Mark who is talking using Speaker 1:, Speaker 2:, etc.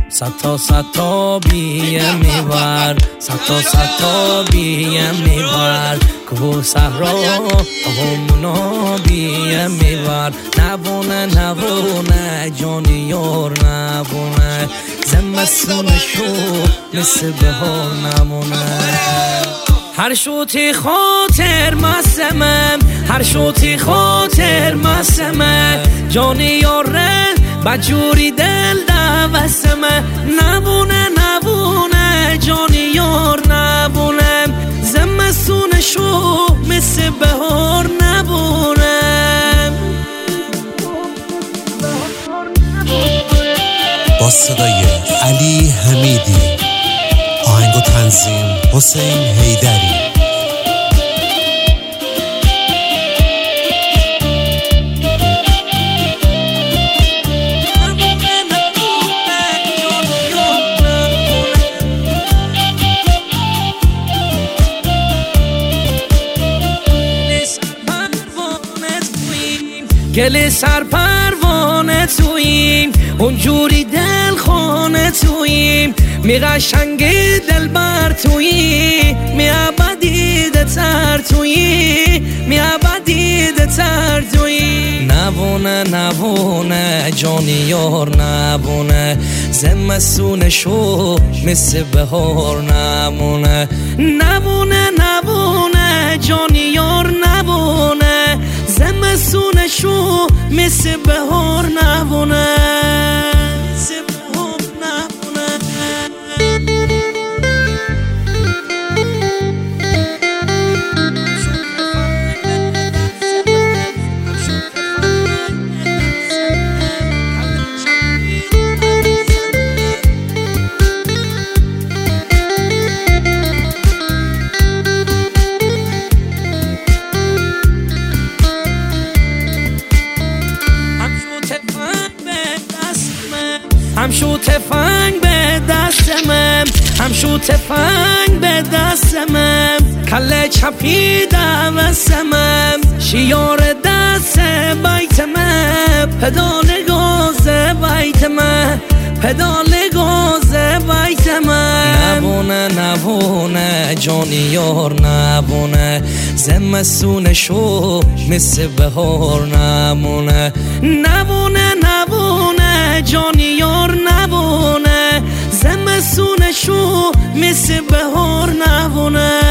Speaker 1: صد تا بیه میبر صد تا بیه میبر که صحرا همونا بیه میبر نبونه جانی یار نبونه زمستونشو مثل بهار نمونه هر شوتی خاطر مسمم هر شوتی خاطر مسمم جانی یاره بجوری دل دوستمه نبونه جانی یار نبونه زمستونشو مثل بهار نبونه
Speaker 2: با صدای علی حمیدی، آهنگ و تنظیم حسین حیدری.
Speaker 1: گل سر پروانه توییم اونجوری دل خانه توییم می قشنگی دل بر تویی می ابدیده تر تویی می ابدیده تر تویی نبونه جانی یار نبونه زمستونشو مثل بهار نمونه نبونه جانی یار نبونه زمستونشو مثل بهار نبونه همشو تفنگ به دستمم همشو تفنگ به دستمم کله چپی دوستمم شیار دست بیتمم پدال گاز بیتمم پدال گاز بیتمم نبونه جانی یار نبونه زمستونشو مثل بهار نمونه نبونه جانی یار نبونه زمستونشو مثل بهار نبونه